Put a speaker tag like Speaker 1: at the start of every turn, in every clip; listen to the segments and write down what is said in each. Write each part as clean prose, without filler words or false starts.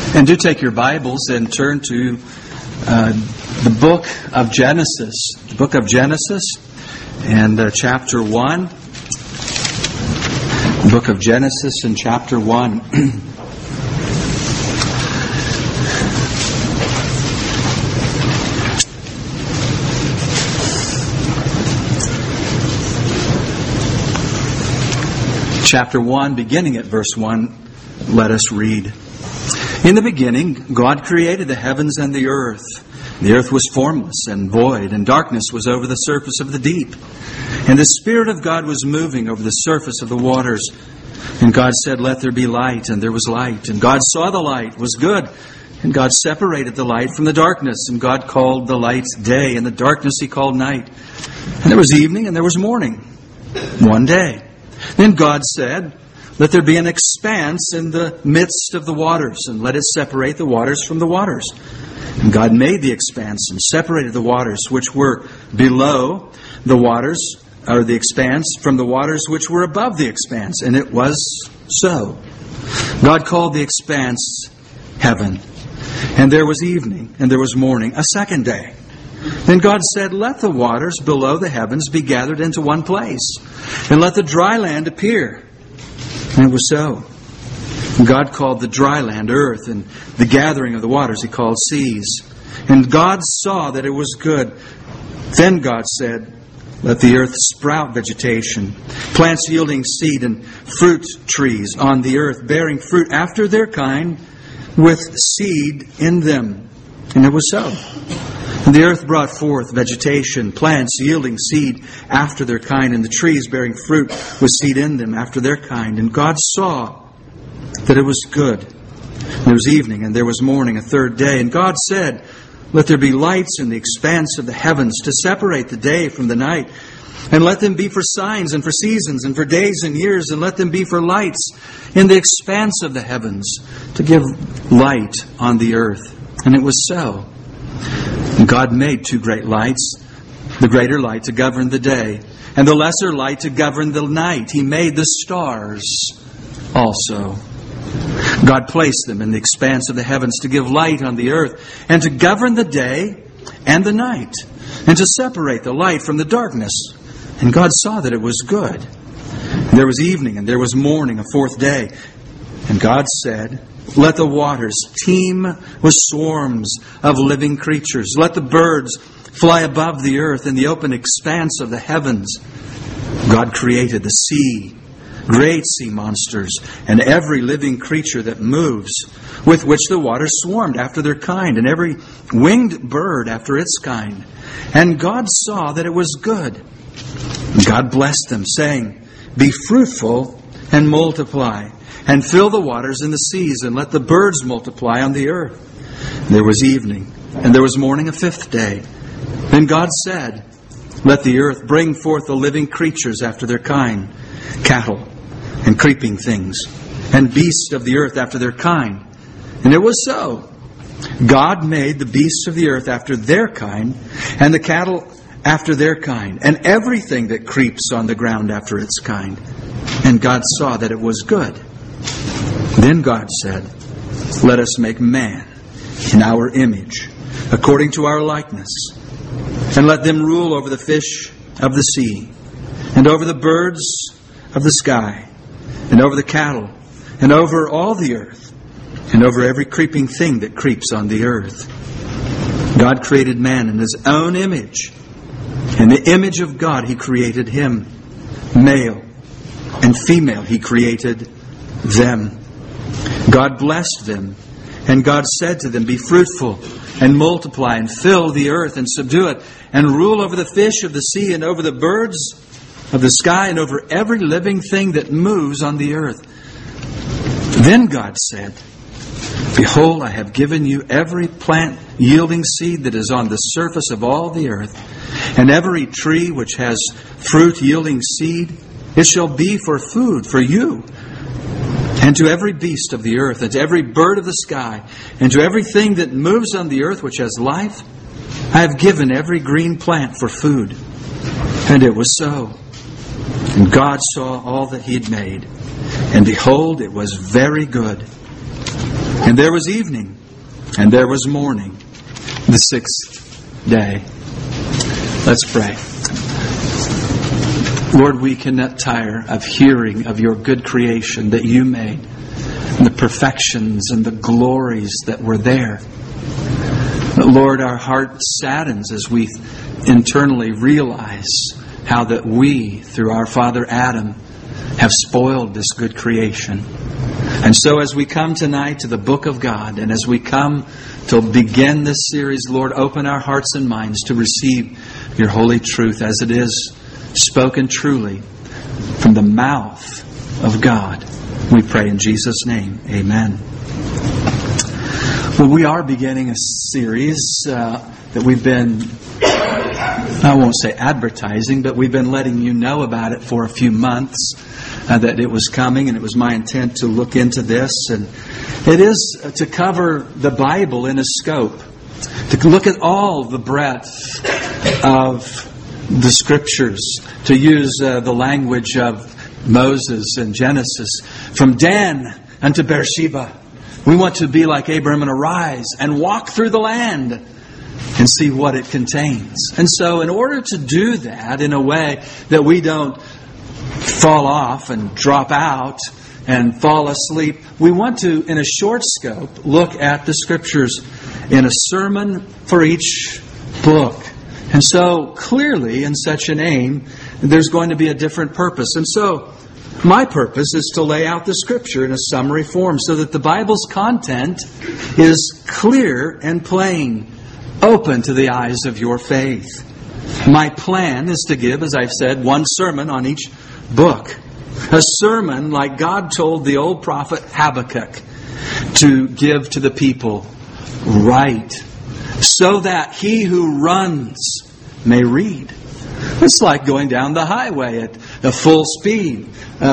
Speaker 1: And do take your Bibles and turn to the book of Genesis. The book of Genesis and chapter 1. The book of Genesis and chapter 1. Chapter 1, beginning at verse 1, let us read. In the beginning, God created the heavens and the earth. The earth was formless and void, and darkness was over the surface of the deep. And the Spirit of God was moving over the surface of the waters. And God said, "Let there be light," and there was light. And God saw the light was good. And God separated the light from the darkness. And God called the light day, and the darkness He called night. And there was evening, and there was morning, one day. Then God said, "Let there be an expanse in the midst of the waters, and let it separate the waters from the waters." And God made the expanse and separated the waters which were below the waters, or the expanse, from the waters which were above the expanse. And it was so. God called the expanse heaven. And there was evening, and there was morning, a second day. Then God said, "Let the waters below the heavens be gathered into one place, and let the dry land appear." And it was so. And God called the dry land earth, and the gathering of the waters He called seas. And God saw that it was good. Then God said, "Let the earth sprout vegetation, plants yielding seed, and fruit trees on the earth, bearing fruit after their kind, with seed in them." And it was so. And the earth brought forth vegetation, plants yielding seed after their kind, and the trees bearing fruit with seed in them after their kind. And God saw that it was good. And there was evening, and there was morning, a third day. And God said, "Let there be lights in the expanse of the heavens to separate the day from the night. And let them be for signs and for seasons and for days and years. And let them be for lights in the expanse of the heavens to give light on the earth." And it was so. And God made two great lights, the greater light to govern the day, and the lesser light to govern the night. He made the stars also. God placed them in the expanse of the heavens to give light on the earth, and to govern the day and the night, and to separate the light from the darkness. And God saw that it was good. And there was evening, and there was morning, a fourth day. And God said, "Let the waters teem with swarms of living creatures. Let the birds fly above the earth in the open expanse of the heavens." God created the sea, great sea monsters, and every living creature that moves, with which the waters swarmed after their kind, and every winged bird after its kind. And God saw that it was good. And God blessed them, saying, "Be fruitful and multiply, and fill the waters in the seas, and let the birds multiply on the earth." And there was evening, and there was morning, a fifth day. Then God said, "Let the earth bring forth the living creatures after their kind, cattle and creeping things, and beasts of the earth after their kind." And it was so. God made the beasts of the earth after their kind, and the cattle after their kind, and everything that creeps on the ground after its kind. And God saw that it was good. Then God said, "Let us make man in our image, according to our likeness, and let them rule over the fish of the sea, and over the birds of the sky, and over the cattle, and over all the earth, and over every creeping thing that creeps on the earth." God created man in His own image. In the image of God He created him. Male and female He created them. God blessed them, and God said to them, "Be fruitful and multiply, and fill the earth and subdue it, and rule over the fish of the sea, and over the birds of the sky, and over every living thing that moves on the earth." Then God said, "Behold, I have given you every plant yielding seed that is on the surface of all the earth, and every tree which has fruit yielding seed. It shall be for food for you, and to every beast of the earth, and to every bird of the sky, and to everything that moves on the earth which has life, I have given every green plant for food." And it was so. And God saw all that He had made, and behold, it was very good. And there was evening, and there was morning, the sixth day. Let's pray. Lord, we cannot tire of hearing of your good creation that you made, and the perfections and the glories that were there. But Lord, our heart saddens as we internally realize how that we, through our father Adam, have spoiled this good creation. And so as we come tonight to the book of God, and as we come to begin this series, Lord, open our hearts and minds to receive your holy truth as it is spoken truly from the mouth of God. We pray in Jesus' name. Amen. Well, we are beginning a series that we've been, I won't say advertising, but we've been letting you know about it for a few months, that it was coming, and it was my intent to look into this. And it is to cover the Bible in a scope, to look at all the breadth of the Scriptures, to use the language of Moses in Genesis, from Dan unto Beersheba. We want to be like Abraham and arise and walk through the land and see what it contains. And so in order to do that in a way that we don't fall off and drop out and fall asleep, we want to, in a short scope, look at the Scriptures in a sermon for each book. And so clearly in such an aim, there's going to be a different purpose. And so my purpose is to lay out the Scripture in a summary form so that the Bible's content is clear and plain, open to the eyes of your faith. My plan is to give, as I've said, one sermon on each book. A sermon like God told the old prophet Habakkuk to give to the people, right, so that he who runs may read. It's like going down the highway at a full speed,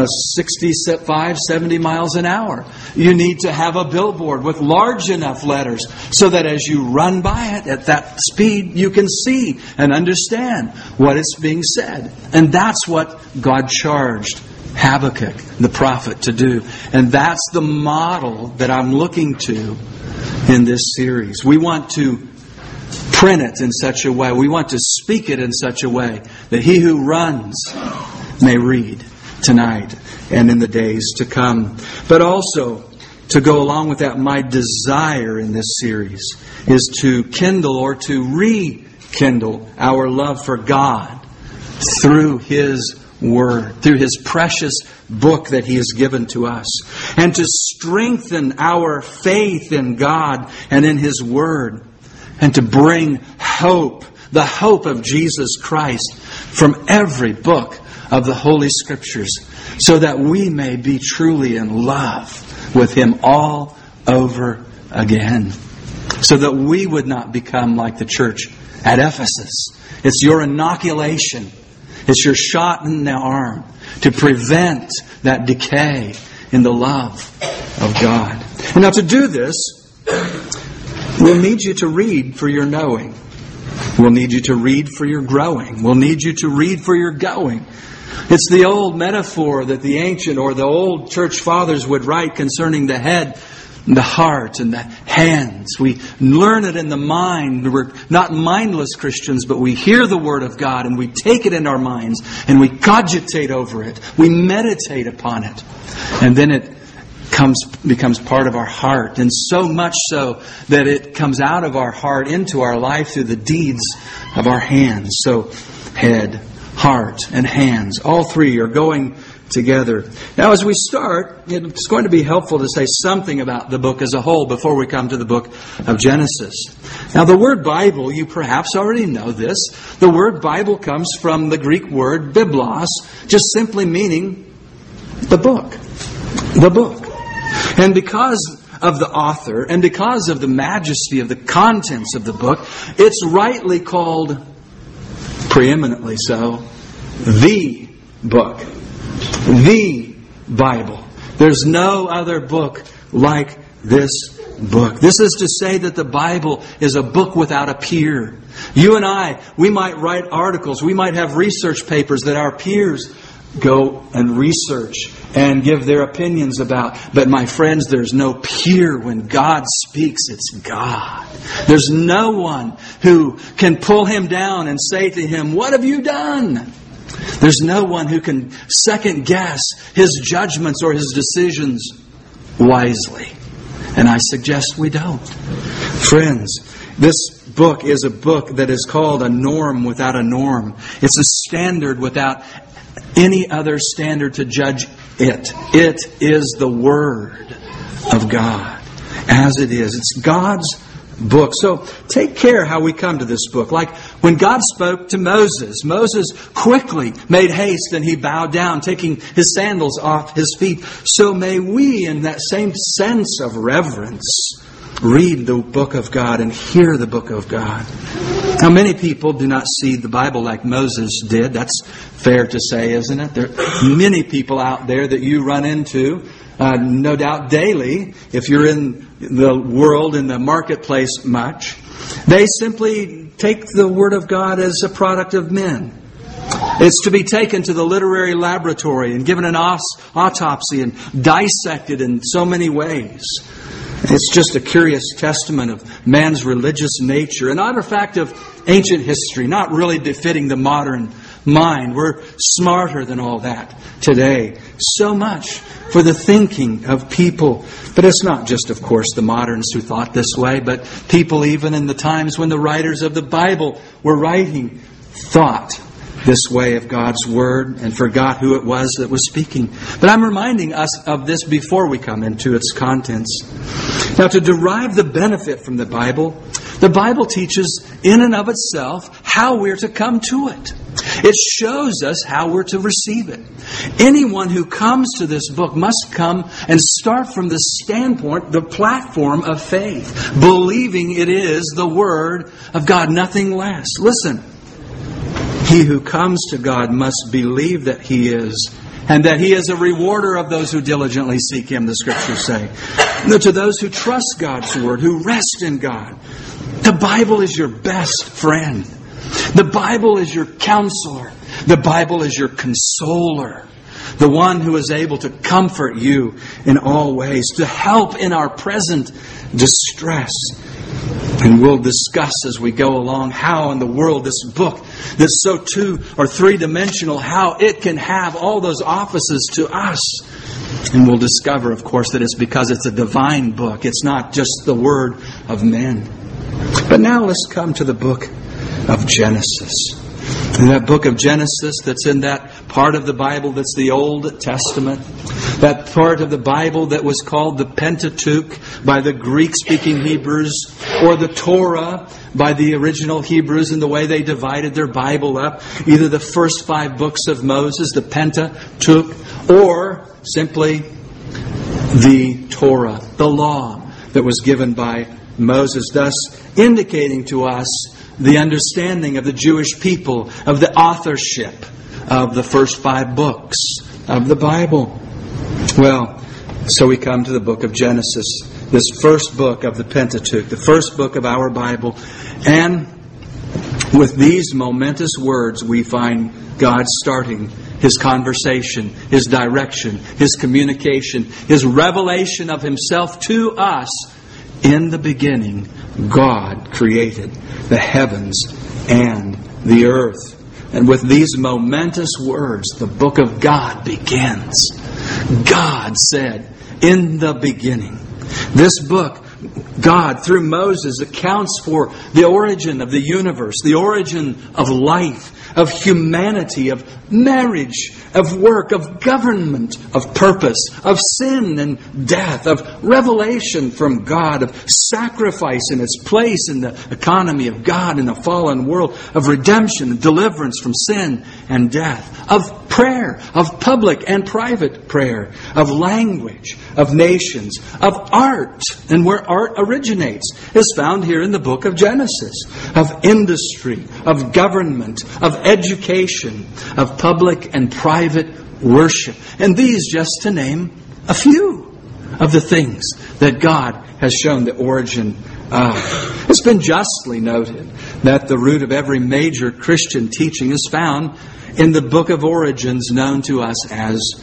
Speaker 1: 65, 70 miles an hour. You need to have a billboard with large enough letters so that as you run by it at that speed, you can see and understand what is being said. And that's what God charged Habakkuk, the prophet, to do. And that's the model that I'm looking to in this series. We want to print it in such a way, we want to speak it in such a way that he who runs may read tonight and in the days to come. But also, to go along with that, my desire in this series is to kindle or to rekindle our love for God through His Word, through His precious book that He has given to us, and to strengthen our faith in God and in His Word, and to bring hope, the hope of Jesus Christ, from every book of the Holy Scriptures, so that we may be truly in love with Him all over again, so that we would not become like the church at Ephesus. It's your inoculation. It's your shot in the arm to prevent that decay in the love of God. And now to do this, we'll need you to read for your knowing. We'll need you to read for your growing. We'll need you to read for your going. It's the old metaphor that the ancient or the old church fathers would write concerning the head, the heart, and the hands. We learn it in the mind. We're not mindless Christians, but we hear the Word of God and we take it in our minds and we cogitate over it. We meditate upon it. And then it becomes part of our heart, and so much so that it comes out of our heart into our life through the deeds of our hands. So head, heart, and hands, all three are going together. Now as we start, it's going to be helpful to say something about the book as a whole before we come to the book of Genesis. Now the word Bible, you perhaps already know this. The word Bible comes from the Greek word biblos, just simply meaning the book. The book. And because of the author, and because of the majesty of the contents of the book, it's rightly called, preeminently so, the book. The Bible. There's no other book like this book. This is to say that the Bible is a book without a peer. You and I, we might write articles, we might have research papers that our peers go and research and give their opinions about. But my friends, there's no peer when God speaks. It's God. There's no one who can pull Him down and say to Him, "What have you done?" There's no one who can second guess His judgments or His decisions wisely. And I suggest we don't. Friends, this book is a book that is called a norm without a norm. It's a standard without any other standard to judge it. It is the Word of God as it is. It's God's book. So take care how we come to this book. Like when God spoke to Moses, Moses quickly made haste and he bowed down, taking his sandals off his feet. So may we, in that same sense of reverence, read the book of God and hear the book of God. Now, many people do not see the Bible like Moses did. That's fair to say, isn't it? There are many people out there that you run into, no doubt daily, if you're in the world, in the marketplace much. They simply take the Word of God as a product of men. It's to be taken to the literary laboratory and given an autopsy and dissected in so many ways. It's just a curious testament of man's religious nature, an artifact of ancient history, not really befitting the modern mind. We're smarter than all that today. So much for the thinking of people. But it's not just, of course, the moderns who thought this way, but people even in the times when the writers of the Bible were writing thought this way of God's Word and forgot who it was that was speaking. But I'm reminding us of this before we come into its contents. Now, to derive the benefit from the Bible teaches in and of itself how we're to come to it. It shows us how we're to receive it. Anyone who comes to this book must come and start from the standpoint, the platform of faith, believing it is the Word of God, nothing less. Listen. He who comes to God must believe that He is, and that He is a rewarder of those who diligently seek Him, the Scriptures say. To those who trust God's Word, who rest in God. The Bible is your best friend. The Bible is your counselor. The Bible is your consoler. The one who is able to comfort you in all ways, to help in our present distress. And we'll discuss as we go along how in the world this book that's so 2 or 3-dimensional, how it can have all those offices to us. And we'll discover, of course, that it's because it's a divine book. It's not just the word of men. But now let's come to the book of Genesis. In that book of Genesis that's in that part of the Bible that's the Old Testament, that part of the Bible that was called the Pentateuch by the Greek-speaking Hebrews, or the Torah by the original Hebrews in the way they divided their Bible up, either the first 5 books of Moses, the Pentateuch, or simply the Torah, the law that was given by Moses, thus indicating to us the understanding of the Jewish people of the authorship of the first 5 books of the Bible. Well, so we come to the book of Genesis, this first book of the Pentateuch, the first book of our Bible. And with these momentous words, we find God starting His conversation, His direction, His communication, His revelation of Himself to us. In the beginning, God created the heavens and the earth. And with these momentous words, the book of God begins. God said, in the beginning. This book, God, through Moses, accounts for the origin of the universe, the origin of life, of humanity, of marriage, of work, of government, of purpose, of sin and death, of revelation from God, of sacrifice and its place in the economy of God in a fallen world, of redemption and deliverance from sin and death, of prayer, of public and private prayer, of language, of nations, of art, and where art originates is found here in the book of Genesis, of industry, of government, of education, of public and private worship. And these just to name a few of the things that God has shown the origin of. It's been justly noted that the root of every major Christian teaching is found in the book of origins known to us as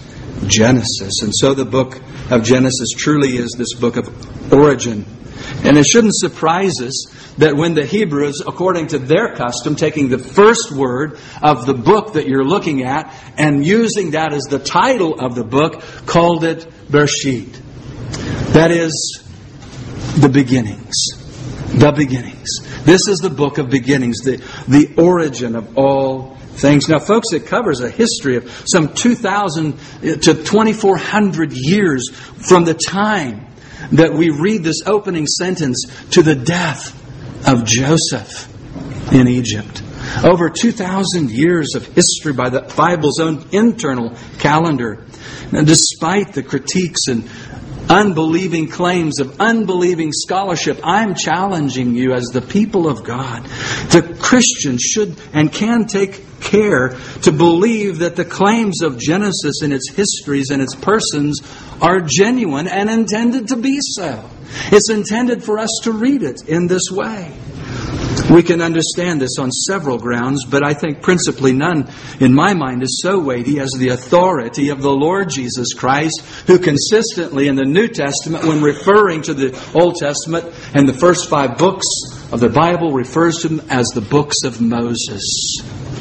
Speaker 1: Genesis. And so the book of Genesis truly is this book of origin. And it shouldn't surprise us that when the Hebrews, according to their custom, taking the first word of the book that you're looking at and using that as the title of the book, called it Bereshit. That is the beginnings. The beginnings. This is the book of beginnings, the origin of all things. Now, folks, it covers a history of some 2,000 to 2,400 years from the time that we read this opening sentence to the death of Joseph in Egypt. Over 2,000 years of history by the Bible's own internal calendar. And despite the critiques and unbelieving claims of unbelieving scholarship, I'm challenging you as the people of God. The Christians should and can take care to believe that the claims of Genesis and its histories and its persons are genuine and intended to be so. It's intended for us to read it in this way. We can understand this on several grounds, but I think principally none, in my mind, is so weighty as the authority of the Lord Jesus Christ, who consistently in the New Testament, when referring to the Old Testament and the first 5 books of the Bible, refers to them as the books of Moses.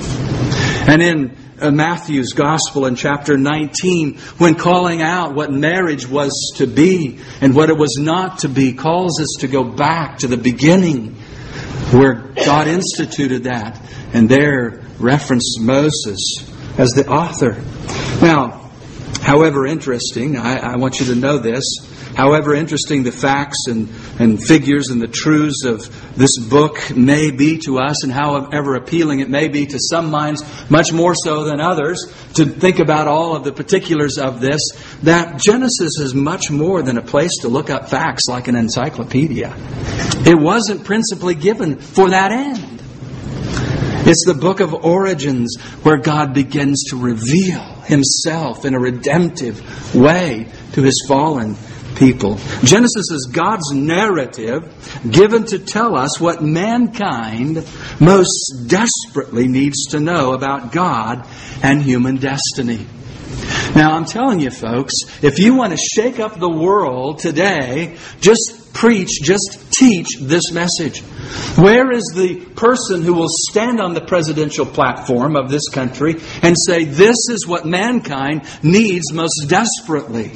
Speaker 1: And in Matthew's Gospel in chapter 19, when calling out what marriage was to be and what it was not to be, calls us to go back to the beginning, where God instituted that, and there referenced Moses as the author. Now, however interesting, I want you to know this, however interesting the facts and figures and the truths of this book may be to us, and however appealing it may be to some minds, much more so than others, to think about all of the particulars of this, that Genesis is much more than a place to look up facts like an encyclopedia. It wasn't principally given for that end. It's the book of origins where God begins to reveal Himself in a redemptive way to His fallen people. Genesis is God's narrative given to tell us what mankind most desperately needs to know about God and human destiny. Now, I'm telling you, folks, if you want to shake up the world today, just preach, just teach this message. Where is the person who will stand on the presidential platform of this country and say, this is what mankind needs most desperately?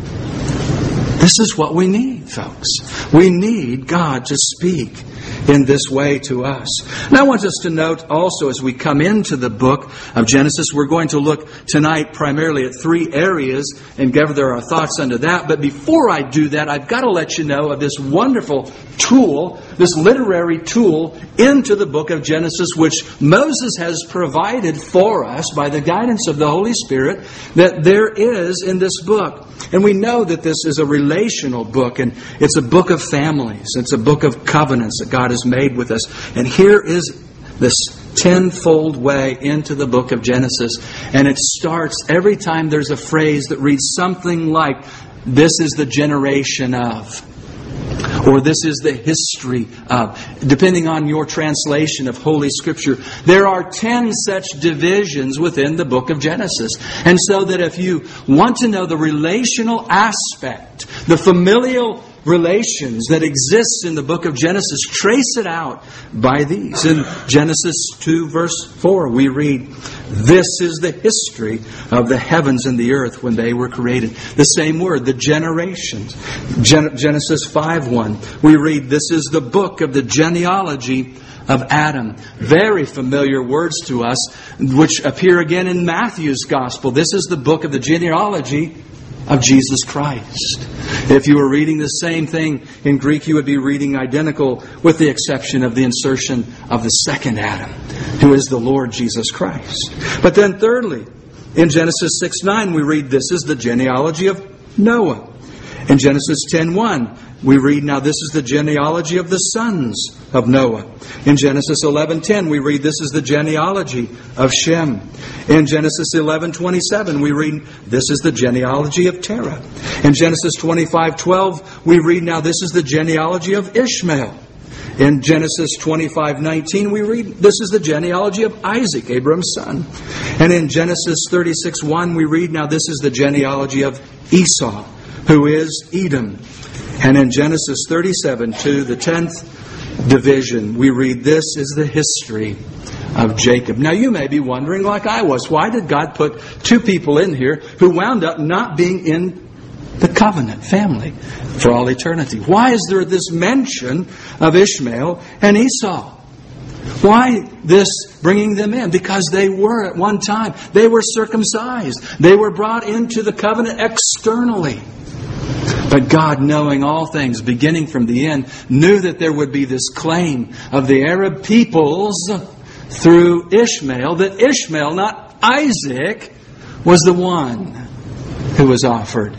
Speaker 1: This is what we need, folks. We need God to speak in this way to us. And I want us to note also, as we come into the book of Genesis, we're going to look tonight primarily at 3 areas and gather our thoughts under that. But before I do that, I've got to let you know of this wonderful tool, this literary tool into the book of Genesis, which Moses has provided for us by the guidance of the Holy Spirit, that there is in this book. And we know that this is a relational book, and it's a book of families. It's a book of covenants that God has made with us. And here is this 10-fold way into the book of Genesis. And it starts every time there's a phrase that reads something like, this is the generation of, or this is the history of, depending on your translation of Holy Scripture. There are 10 such divisions within the book of Genesis. And so that if you want to know the relational aspect, the familial relations that exist in the book of Genesis, trace it out by these. In Genesis 2 verse 4 we read, this is the history of the heavens and the earth when they were created. The same word, the generations. Genesis 5:1 we read, this is the book of the genealogy of Adam. Very familiar words to us, which appear again in Matthew's Gospel. This is the book of the genealogy of Jesus Christ. If you were reading the same thing in Greek, you would be reading identical, with the exception of the insertion of the second Adam, who is the Lord Jesus Christ. But then thirdly, in Genesis 6:9, we read, this is the genealogy of Noah. In Genesis 10:1, we read, now this is the genealogy of the sons of Noah. In Genesis 11:10, we read, this is the genealogy of Shem. In Genesis 11:27, we read, this is the genealogy of Terah. In Genesis 25:12, we read, now this is the genealogy of Ishmael. In Genesis 25:19, we read, this is the genealogy of Isaac, Abraham's son. And in Genesis 36:1, we read, now this is the genealogy of Esau, who is Edom. And in Genesis 37:2, the 10th division, we read, this is the history of Jacob. Now you may be wondering, like I was, why did God put two people in here who wound up not being in the covenant family for all eternity? Why is there this mention of Ishmael and Esau? Why this bringing them in? Because they were at one time, they were circumcised. They were brought into the covenant externally. But God, knowing all things, beginning from the end, knew that there would be this claim of the Arab peoples through Ishmael, that Ishmael, not Isaac, was the one who was offered.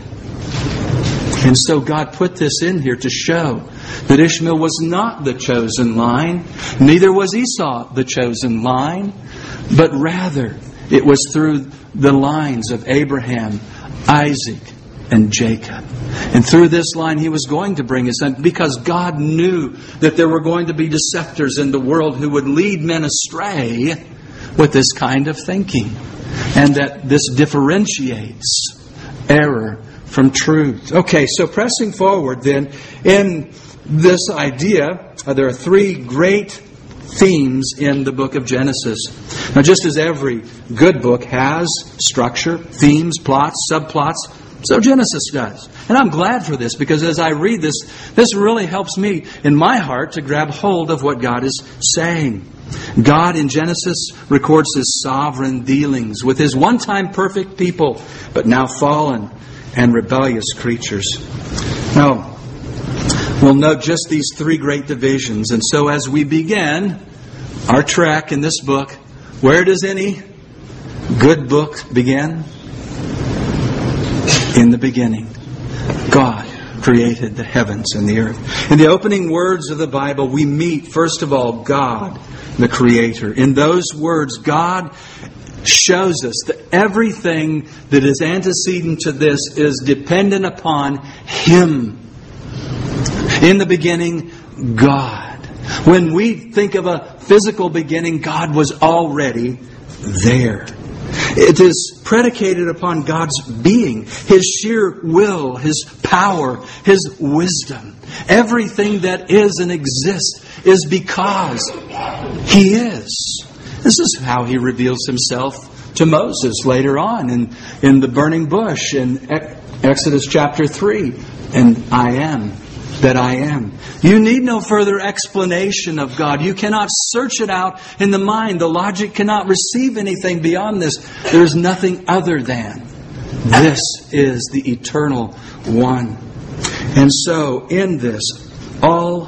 Speaker 1: And so God put this in here to show that Ishmael was not the chosen line, neither was Esau the chosen line, but rather it was through the lines of Abraham, Isaac, and Jacob. And through this line He was going to bring His son, because God knew that there were going to be deceptors in the world who would lead men astray with this kind of thinking. And that this differentiates error from truth. Okay, so pressing forward then, in this idea, there are three great themes in the book of Genesis. Now, just as every good book has structure, themes, plots, subplots, so Genesis does. And I'm glad for this, because as I read this, this really helps me in my heart to grab hold of what God is saying. God in Genesis records His sovereign dealings with His one-time perfect people, but now fallen and rebellious creatures. Now, we'll note just these three great divisions. And so as we begin our trek in this book, where does any good book begin? In the beginning, God created the heavens and the earth. In the opening words of the Bible, we meet, first of all, God, the Creator. In those words, God shows us that everything that is antecedent to this is dependent upon Him. In the beginning, God. When we think of a physical beginning, God was already there. It is predicated upon God's being, His sheer will, His power, His wisdom. Everything that is and exists is because He is. This is how He reveals Himself to Moses later on in the burning bush in Exodus chapter 3. And I am that I am. You need no further explanation of God. You cannot search it out in the mind. The logic cannot receive anything beyond this. There is nothing other than this is the eternal one. And so in this, all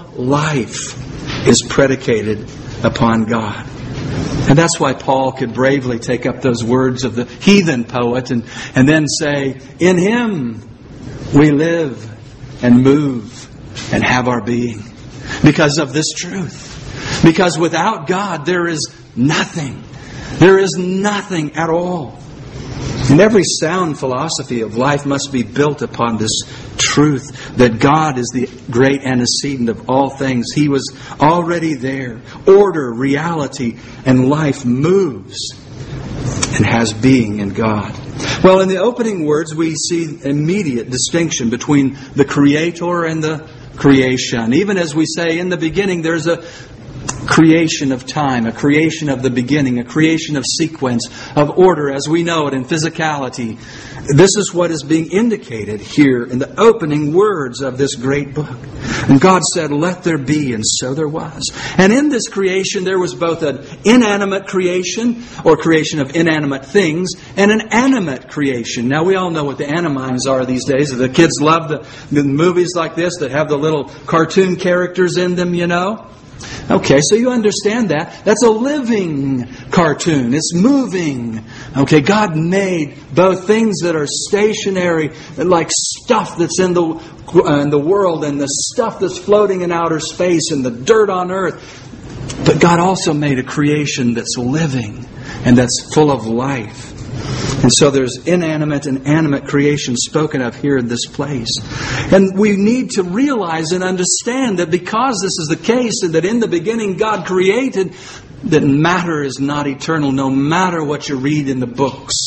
Speaker 1: life is predicated upon God. And that's why Paul could bravely take up those words of the heathen poet and then say, in Him we live and move and have our being. Because of this truth. Because without God there is nothing. There is nothing at all. And every sound philosophy of life must be built upon this truth that God is the great antecedent of all things. He was already there. Order, reality, and life moves and has being in God. Well, in the opening words, we see immediate distinction between the Creator and the creation. Even as we say in the beginning, there's a creation of time, a creation of the beginning, a creation of sequence, of order as we know it in physicality. This is what is being indicated here in the opening words of this great book. And God said, let there be, and so there was. And in this creation there was both an inanimate creation, or creation of inanimate things, and an animate creation. Now we all know what the animines are these days. The kids love the movies like this that have the little cartoon characters in them, you know. Okay, so you understand that. That's a living cartoon. It's moving. Okay, God made both things that are stationary, like stuff that's in the world, and the stuff that's floating in outer space, and the dirt on earth. But God also made a creation that's living and that's full of life. And so there's inanimate and animate creation spoken of here in this place. And we need to realize and understand that because this is the case, and that in the beginning God created, that matter is not eternal, no matter what you read in the books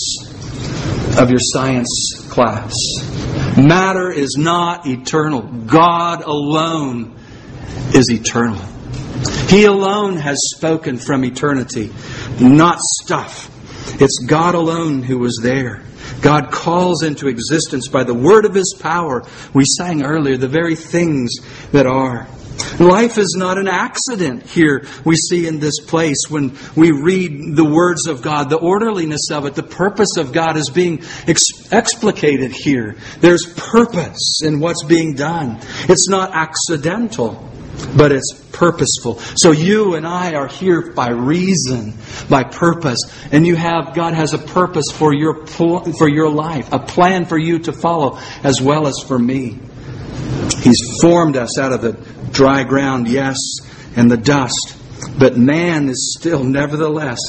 Speaker 1: of your science class. Matter is not eternal. God alone is eternal. He alone has spoken from eternity, not stuff. It's God alone who was there. God calls into existence by the word of His power. We sang earlier, the very things that are. Life is not an accident here we see in this place when we read the words of God. The orderliness of it, the purpose of God is being explicated here. There's purpose in what's being done. It's not accidental, but it's purposeful. So you and I are here by reason, by purpose. And God has a purpose for your life, a plan for you to follow as well as for me. He's formed us out of the dry ground, yes, and the dust. But man is still, nevertheless,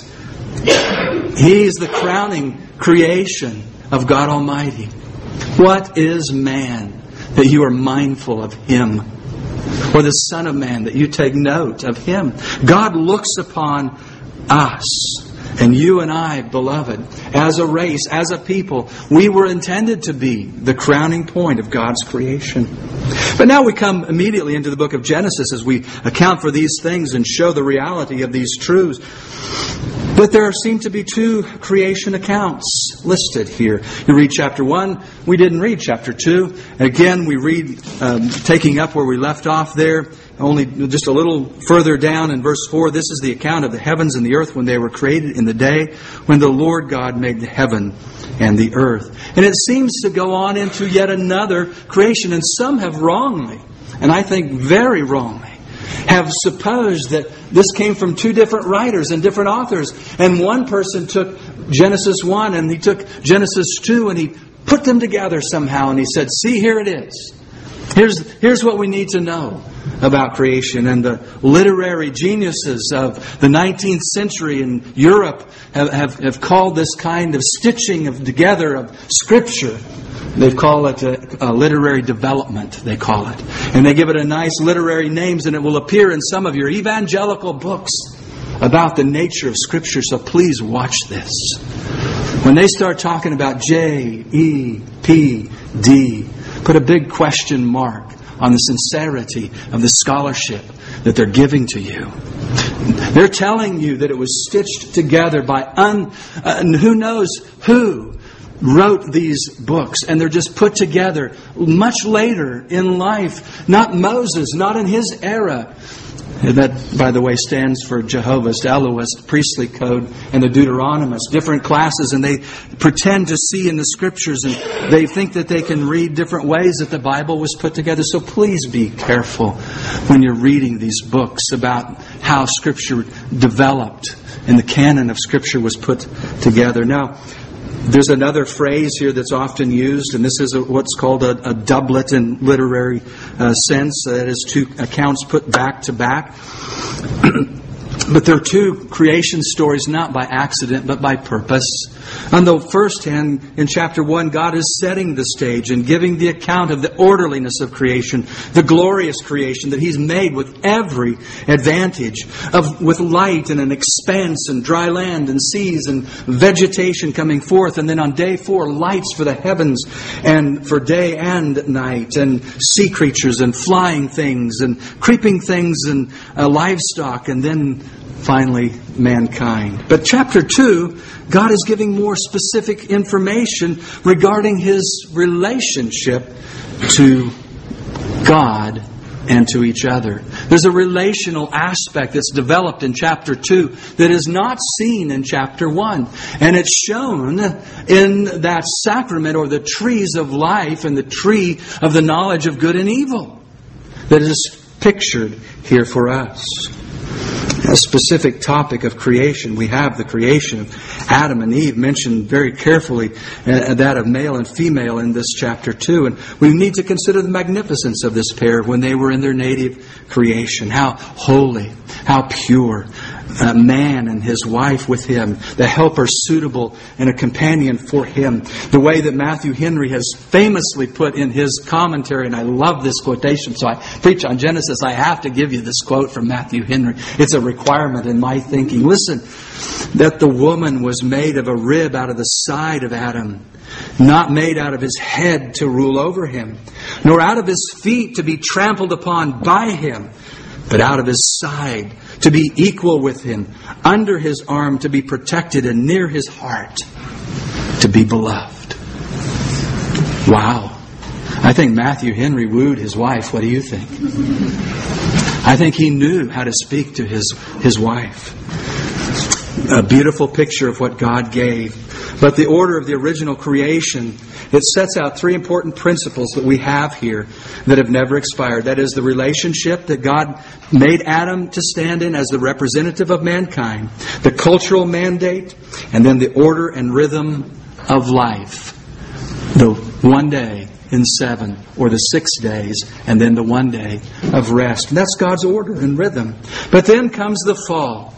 Speaker 1: He is the crowning creation of God Almighty. What is man that you are mindful of Him? Or the Son of Man that you take note of Him? God looks upon us. And you and I, beloved, as a race, as a people, we were intended to be the crowning point of God's creation. But now we come immediately into the book of Genesis as we account for these things and show the reality of these truths. But there seem to be two creation accounts listed here. You read chapter 1. We didn't read chapter 2. Again, we read, taking up where we left off there, only just a little further down in verse 4. This is the account of the heavens and the earth when they were created in the day when the Lord God made the heaven and the earth. And it seems to go on into yet another creation. And some have wrongly, and I think very wrongly, have supposed that this came from two different writers and different authors. And one person took Genesis 1 and he took Genesis 2 and he put them together somehow. And he said, see, here it is. Here's what we need to know about creation. And the literary geniuses of the 19th century in Europe have called this kind of stitching together of Scripture. They call it a literary development, they call it. And they give it a nice literary names, and it will appear in some of your evangelical books about the nature of Scripture. So please watch this. When they start talking about J-E-P-D, put a big question mark on the sincerity of the scholarship that they're giving to you. They're telling you that it was stitched together by who knows who wrote these books, and they're just put together much later in life. Not Moses, not in his era. That, by the way, stands for Jehovah's, the Elohist, priestly code, and the Deuteronomist. Different classes, and they pretend to see in the Scriptures, and they think that they can read different ways that the Bible was put together. So please be careful when you're reading these books about how Scripture developed and the canon of Scripture was put together. Now, there's another phrase here that's often used, and this is what's called a doublet in literary sense. That is two accounts put back to back. But they're two creation stories, not by accident, but by purpose. On the first hand, in chapter 1, God is setting the stage and giving the account of the orderliness of creation, the glorious creation that He's made with every advantage, with light and an expanse and dry land and seas and vegetation coming forth. And then on day 4, lights for the heavens and for day and night, and sea creatures and flying things and creeping things and livestock, and then finally mankind. But chapter 2, God is giving more specific information regarding His relationship to God and to each other. There's a relational aspect that's developed in chapter 2 that is not seen in chapter 1. And it's shown in that sacrament, or the trees of life and the tree of the knowledge of good and evil, that is pictured here for us. A specific topic of creation. We have the creation of Adam and Eve mentioned very carefully, that of male and female in this chapter 2. And we need to consider the magnificence of this pair when they were in their native creation. How holy, how pure, man and his wife with him, the helper suitable and a companion for him. The way that Matthew Henry has famously put in his commentary, and I love this quotation, so I preach on Genesis, I have to give you this quote from Matthew Henry. It's a requirement in my thinking. Listen, that the woman was made of a rib out of the side of Adam, not made out of his head to rule over him, nor out of his feet to be trampled upon by him, but out of his side to be equal with him, under his arm to be protected, and near his heart to be beloved. Wow. I think Matthew Henry wooed his wife. What do you think? I think he knew how to speak to his wife. A beautiful picture of what God gave. But the order of the original creation, it sets out three important principles that we have here that have never expired. That is the relationship that God made Adam to stand in as the representative of mankind, the cultural mandate, and then the order and rhythm of life. The one day in 7, or the 6 days, and then the one day of rest. And that's God's order and rhythm. But then comes the fall.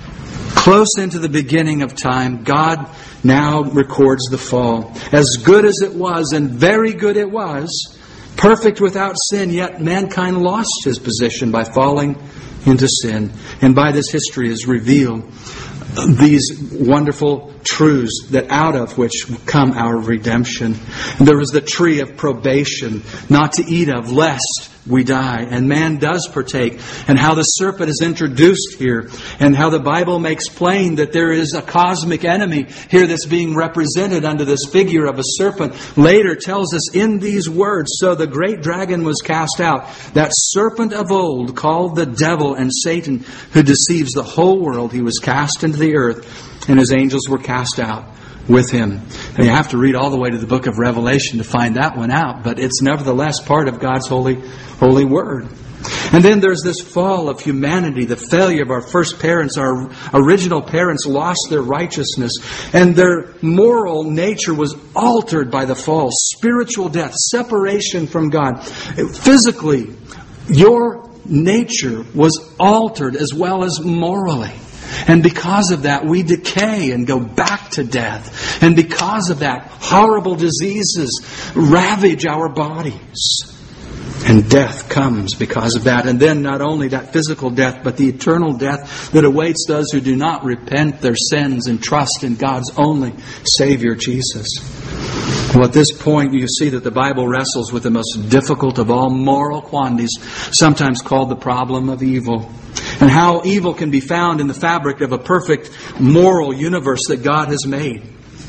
Speaker 1: Close into the beginning of time, God now records the fall. As good as it was, and very good it was, perfect without sin, yet mankind lost his position by falling into sin. And by this history is revealed these wonderful truths that out of which come our redemption. And there was the tree of probation, not to eat of, lest we die. And man does partake. And how the serpent is introduced here. And how the Bible makes plain that there is a cosmic enemy here that's being represented under this figure of a serpent. Later tells us in these words, so the great dragon was cast out, that serpent of old called the devil and Satan, who deceives the whole world. He was cast into the earth, and his angels were cast out with him. And you have to read all the way to the book of Revelation to find that one out, but it's nevertheless part of God's holy word. And then there's this fall of humanity, the failure of our first parents. Our original parents lost their righteousness, and their moral nature was altered by the fall. Spiritual death, separation from God. Physically, your nature was altered as well as morally. And because of that, we decay and go back to death. And because of that, horrible diseases ravage our bodies. And death comes because of that. And then not only that physical death, but the eternal death that awaits those who do not repent their sins and trust in God's only Savior, Jesus. Well, at this point, you see that the Bible wrestles with the most difficult of all moral quantities, sometimes called the problem of evil. And how evil can be found in the fabric of a perfect moral universe that God has made.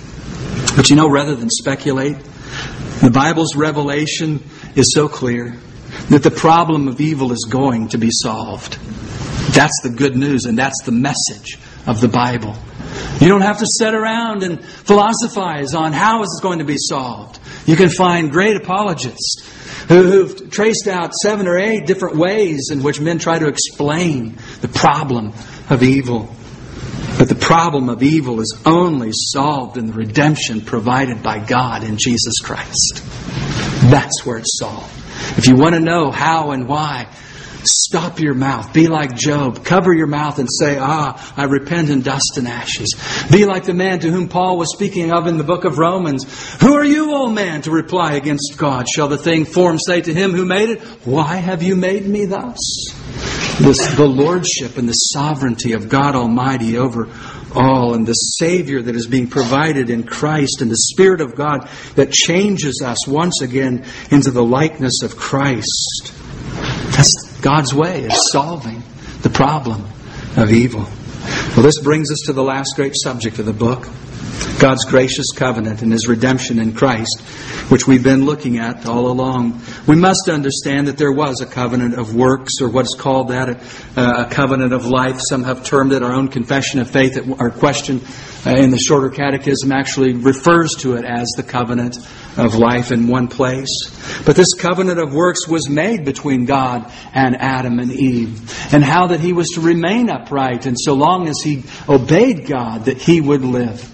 Speaker 1: But you know, rather than speculate, the Bible's revelation is so clear that the problem of evil is going to be solved. That's the good news, and that's the message of the Bible. You don't have to sit around and philosophize on how it's going to be solved. You can find great apologists who've traced out 7 or 8 different ways in which men try to explain the problem of evil. But the problem of evil is only solved in the redemption provided by God in Jesus Christ. That's where it's solved. If you want to know how and why, stop your mouth. Be like Job. Cover your mouth and say, I repent in dust and ashes. Be like the man to whom Paul was speaking of in the book of Romans. Who are you, O man, to reply against God? Shall the thing formed say to him who made it, why have you made me thus? The lordship and the sovereignty of God Almighty over all, and the Savior that is being provided in Christ, and the Spirit of God that changes us once again into the likeness of Christ. That's God's way of solving the problem of evil. Well, this brings us to the last great subject of the book, God's gracious covenant and His redemption in Christ, which we've been looking at all along. We must understand that there was a covenant of works, or what's called that, a covenant of life. Some have termed it. Our own confession of faith, our question in the shorter catechism actually refers to it as the covenant of life in one place. But this covenant of works was made between God and Adam and Eve, and how that he was to remain upright, and so long as he obeyed God, that he would live.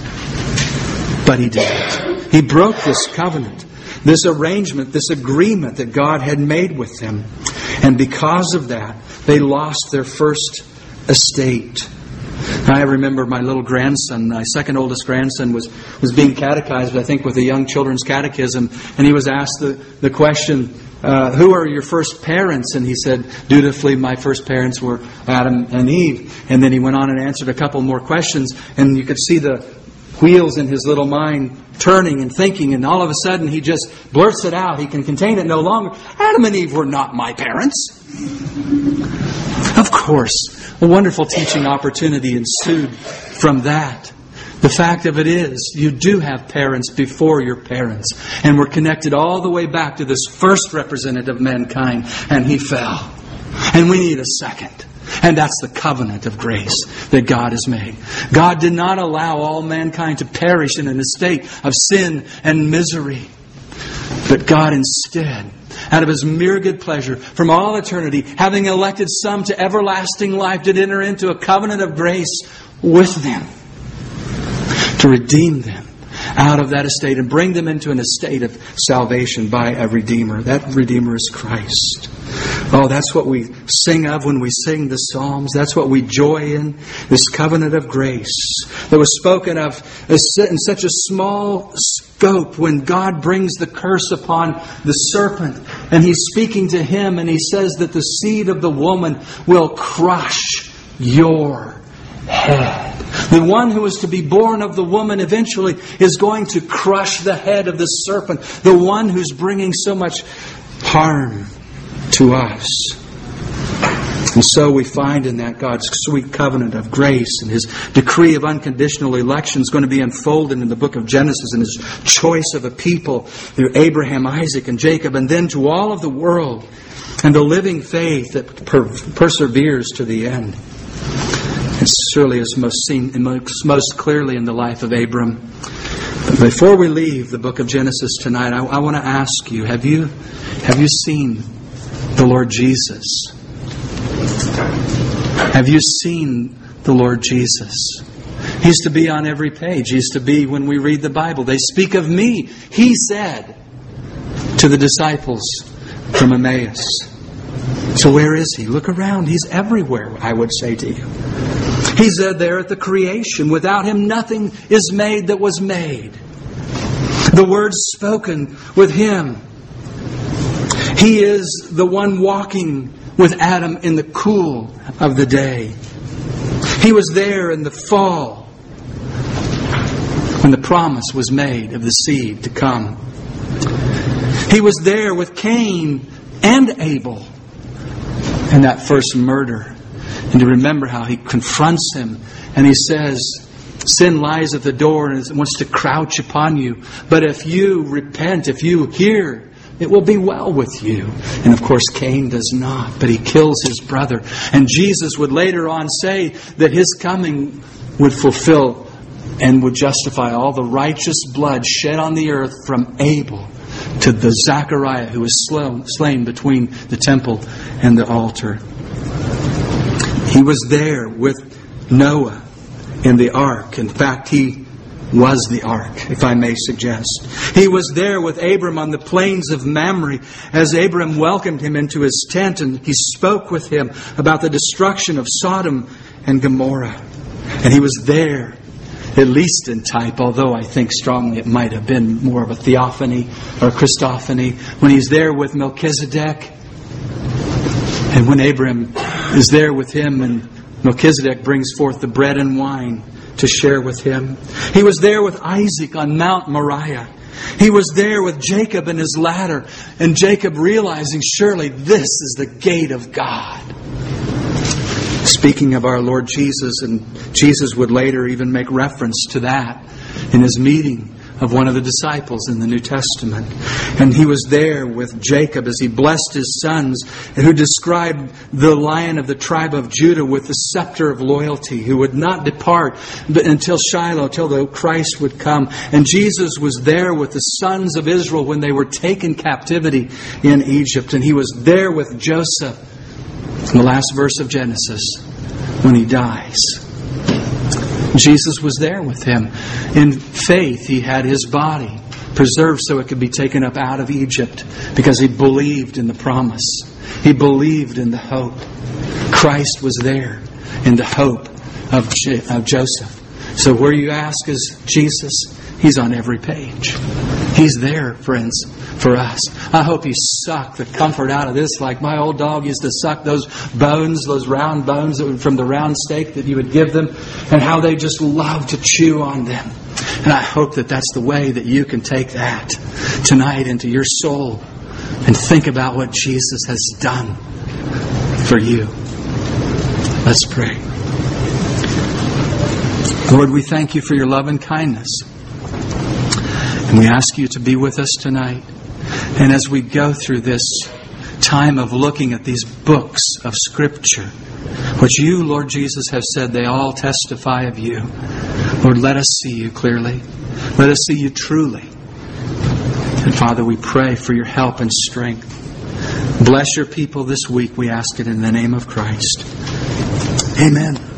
Speaker 1: But he didn't. He broke this covenant, this arrangement, this agreement that God had made with them. And because of that, they lost their first estate. I remember my little grandson, my second oldest grandson, was being catechized, I think, with a young children's catechism, and he was asked the question, who are your first parents? And he said, dutifully, my first parents were Adam and Eve. And then he went on and answered a couple more questions, and you could see the wheels in his little mind turning and thinking, and all of a sudden he just blurts it out. He can contain it no longer. Adam and Eve were not my parents. Of course, a wonderful teaching opportunity ensued from that. The fact of it is, you do have parents before your parents. And we're connected all the way back to this first representative of mankind, and he fell. And we need a second. And that's the covenant of grace that God has made. God did not allow all mankind to perish in an estate of sin and misery. But God instead, out of His mere good pleasure, from all eternity, having elected some to everlasting life, did enter into a covenant of grace with them, to redeem them out of that estate and bring them into an estate of salvation by a Redeemer. That Redeemer is Christ. Oh, that's what we sing of when we sing the Psalms. That's what we joy in, this covenant of grace that was spoken of in such a small scope when God brings the curse upon the serpent. And He's speaking to him, and He says that the seed of the woman will crush your head. The one who is to be born of the woman eventually is going to crush the head of the serpent. The one who's bringing so much harm to us. And so we find in that God's sweet covenant of grace and His decree of unconditional election is going to be unfolded in the book of Genesis, and His choice of a people through Abraham, Isaac, and Jacob, and then to all of the world, and the living faith that perseveres to the end. It surely is most seen most clearly in the life of Abram. But before we leave the book of Genesis tonight, I want to ask you, have you seen the Lord Jesus? Have you seen the Lord Jesus? He's to be on every page. He's to be when we read the Bible. They speak of me, He said to the disciples from Emmaus. So where is He? Look around. He's everywhere, I would say to you. He's there at the creation. Without Him, nothing is made that was made. The words spoken with Him. He is the one walking with Adam in the cool of the day. He was there in the fall when the promise was made of the seed to come. He was there with Cain and Abel in that first murder. And to remember how He confronts him and He says, sin lies at the door and it wants to crouch upon you. But if you repent, if you hear, it will be well with you. And of course, Cain does not, but he kills his brother. And Jesus would later on say that His coming would fulfill and would justify all the righteous blood shed on the earth from Abel to the Zechariah who was slain between the temple and the altar. He was there with Noah in the ark. In fact, he was the ark, if I may suggest. He was there with Abram on the plains of Mamre as Abram welcomed him into his tent, and he spoke with him about the destruction of Sodom and Gomorrah. And he was there, at least in type, although I think strongly it might have been more of a theophany or Christophany, when he's there with Melchizedek. And when Abram is there with him and Melchizedek brings forth the bread and wine to share with him. He was there with Isaac on Mount Moriah. He was there with Jacob and his ladder, and Jacob realizing, surely this is the gate of God. Speaking of our Lord Jesus, and Jesus would later even make reference to that in His meeting of one of the disciples in the New Testament. And He was there with Jacob as he blessed his sons, and who described the Lion of the tribe of Judah with the scepter of loyalty, who would not depart until Shiloh, till the Christ would come. And Jesus was there with the sons of Israel when they were taken captivity in Egypt. And He was there with Joseph in the last verse of Genesis when he dies. Jesus was there with him. In faith, He had His body preserved so it could be taken up out of Egypt because He believed in the promise. He believed in the hope. Christ was there in the hope of Joseph. So where you ask is Jesus, He's on every page. He's there, friends, for us. I hope you suck the comfort out of this like my old dog used to suck those bones, those round bones from the round steak that you would give them, and how they just love to chew on them. And I hope that that's the way that you can take that tonight into your soul and think about what Jesus has done for you. Let's pray. Lord, we thank You for Your love and kindness. And we ask You to be with us tonight. And as we go through this time of looking at these books of Scripture, which You, Lord Jesus, have said they all testify of You, Lord, let us see You clearly. Let us see You truly. And Father, we pray for Your help and strength. Bless Your people this week, we ask it in the name of Christ. Amen.